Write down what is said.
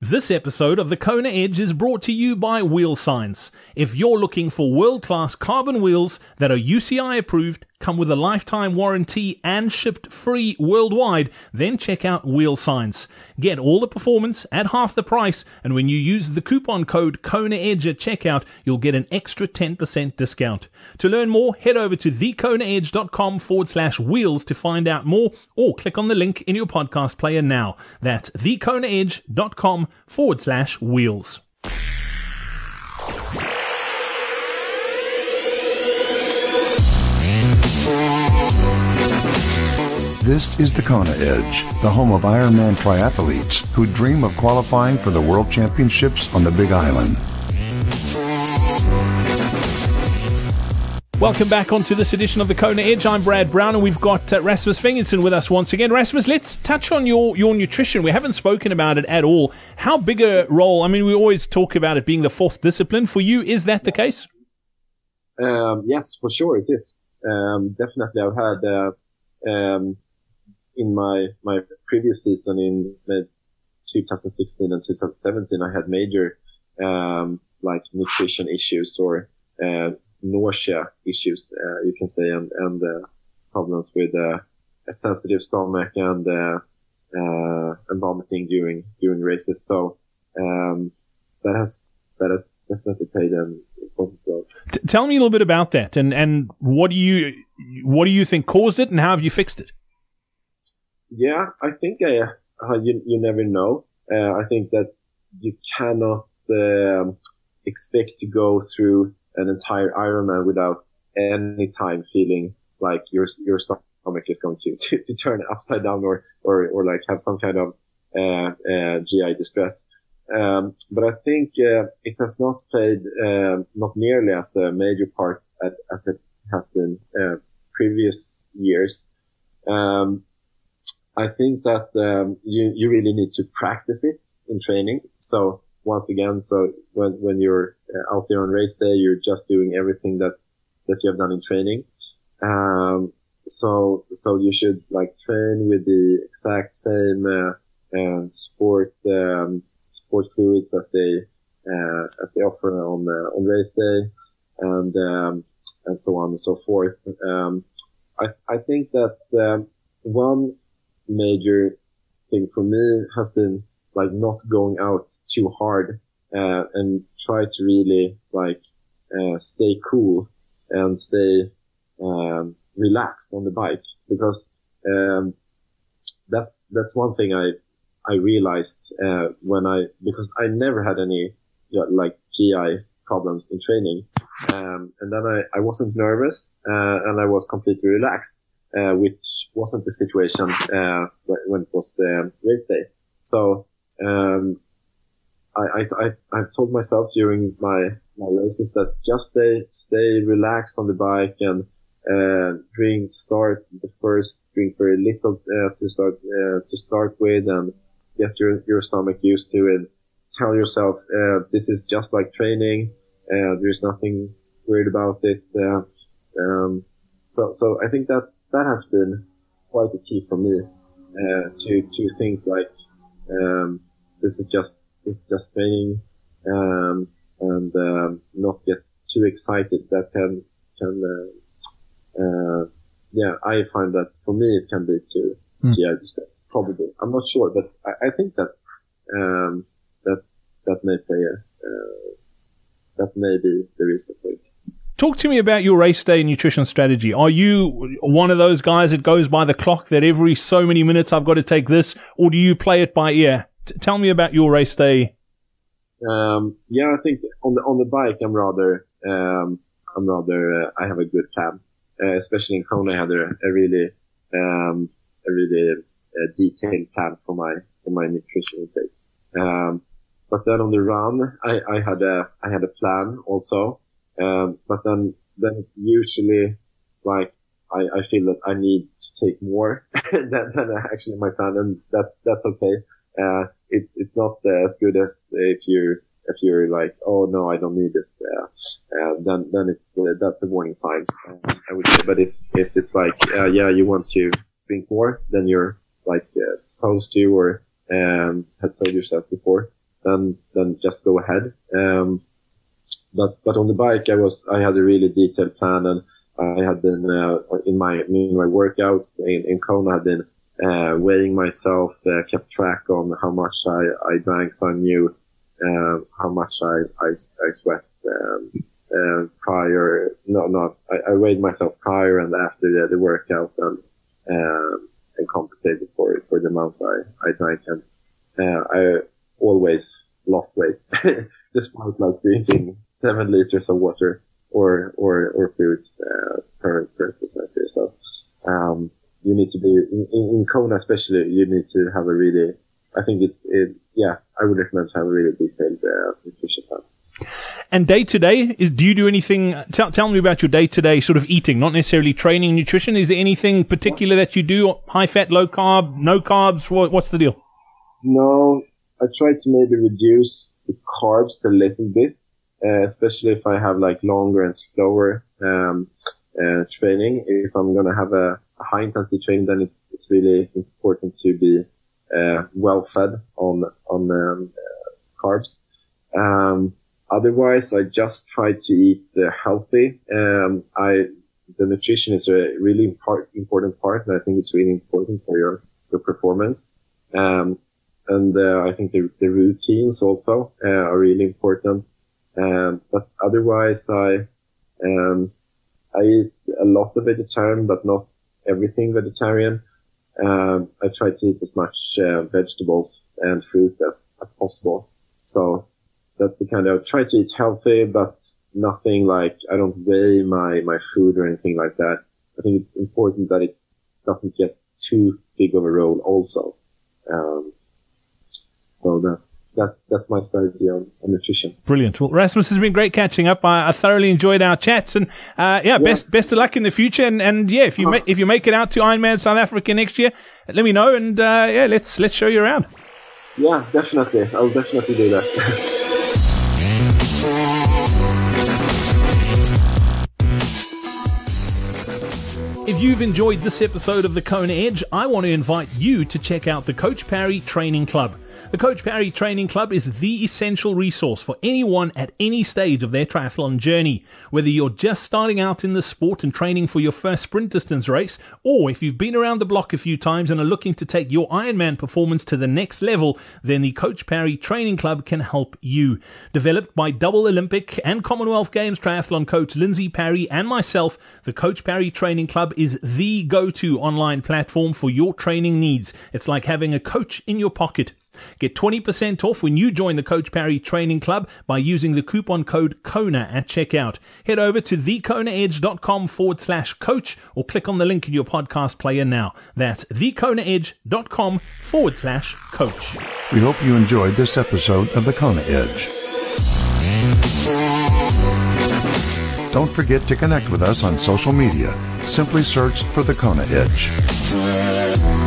This episode of the Kona Edge is brought to you by Wheel Science. If you're looking for world-class carbon wheels that are UCI approved, come with a lifetime warranty and shipped free worldwide, then check out Wheel Science. Get all the performance at half the price, and when you use the coupon code KONAEDGE at checkout, you'll get an extra 10% discount. To learn more, head over to thekonaedge.com/wheels to find out more, or click on the link in your podcast player now. That's thekonaedge.com/wheels. This is the Kona Edge, the home of Ironman triathletes who dream of qualifying for the World Championships on the Big Island. Welcome back onto this edition of the Kona Edge. I'm Brad Brown, and we've got Rasmus Fingerson with us once again. Rasmus, let's touch on your nutrition. We haven't spoken about it at all. How big a role, I mean, we always talk about it being the fourth discipline. For you, is that the case? Yes, for sure it is. Definitely. I've had, in my previous season in 2016 and 2017, I had major, like nutrition issues or, nausea issues, you can say, and problems with, a sensitive stomach and vomiting during races. So, that has definitely played an important role. Tell me a little bit about that, and what do you think caused it, and how have you fixed it? Yeah, I think you never know. I think that you cannot expect to go through an entire Ironman without any time feeling like your stomach is going to turn upside down or like have some kind of GI distress. But I think it has not played not nearly as a major part as it has been previous years. I think that you really need to practice it in training. So once again, so when you're out there on race day, you're just doing everything that you have done in training. So you should like train with the exact same sport fluids as they offer on race day, and so on and so forth. I think that one major thing for me has been like not going out too hard and try to really like stay cool and stay relaxed on the bike, because that's one thing I realized because I never had any like GI problems in training, and then I wasn't nervous and I was completely relaxed, which wasn't the situation when it was race day. So I've told myself during my races that just stay relaxed on the bike and drink very little to start with, and get your stomach used to it. Tell yourself this is just like training. There's nothing weird about it. So I think that has been quite a key for me to think like this is just training, and not get too excited. That can I find that for me it can be too GI distress. Probably, I'm not sure, but I think that that may play that may be the reason for it. Talk to me about your race day nutrition strategy. Are you one of those guys that goes by the clock, that every so many minutes I've got to take this, or do you play it by ear? Tell me about your race day. Yeah, I think on the bike, I have a good plan. Especially in Kona, I had a really detailed plan for my nutrition intake. But then on the run, I had a plan also. But then usually, like, I feel that I need to take more than actually my plan, and that's okay. It's not as good as if you're like, oh no, I don't need this. Then that's a warning sign, I would say. But if it's like, you want to drink more than you're like supposed to, or had told yourself before, then just go ahead. But on the bike, I had a really detailed plan, and I had been, in my workouts in Kona, I had been, weighing myself, kept track on how much I drank, so I knew, how much I sweat, prior. I weighed myself prior and after the workout, and compensated for the amount I drank, and, I always lost weight, despite like drinking 7 liters of water or fluids, per percent. So, you need to be, in Kona especially, you need to have a really, I think I would recommend to have a really detailed, nutrition plan. And day to day, do you do anything, tell me about your day to day sort of eating, not necessarily training, nutrition. Is there anything particular that you do? High fat, low carb, no carbs? What's the deal? No, I try to maybe reduce the carbs a little bit, especially if I have like longer and slower, training. If I'm going to have a high intensity training, then it's really important to be, well fed on carbs. Otherwise, I just try to eat healthy. The nutrition is a really important part, and I think it's really important for your performance. I think the routines also are really important. But otherwise, I eat a lot of vegetarian, but not everything vegetarian. I try to eat as much vegetables and fruit as possible. So that's the kind of, try to eat healthy, but nothing like, I don't weigh my food or anything like that. I think it's important that it doesn't get too big of a role also. So that's my strategy on nutrition. Brilliant. Well, Rasmus, has been great catching up. I thoroughly enjoyed our chats, and best of luck in the future. And if you make it out to Ironman South Africa next year, let me know, and let's show you around. Yeah, definitely. I'll definitely do that. If you've enjoyed this episode of the Kona Edge, I want to invite you to check out the Coach Parry Training Club. The Coach Parry Training Club is the essential resource for anyone at any stage of their triathlon journey. Whether you're just starting out in the sport and training for your first sprint distance race, or if you've been around the block a few times and are looking to take your Ironman performance to the next level, then the Coach Parry Training Club can help you. Developed by double Olympic and Commonwealth Games triathlon coach Lindsay Parry and myself, the Coach Parry Training Club is the go-to online platform for your training needs. It's like having a coach in your pocket. Get 20% off when you join the Coach Parry Training Club by using the coupon code KONA at checkout. Head over to thekonaedge.com/coach or click on the link in your podcast player now. That's thekonaedge.com/coach. We hope you enjoyed this episode of the Kona Edge. Don't forget to connect with us on social media. Simply search for the Kona Edge.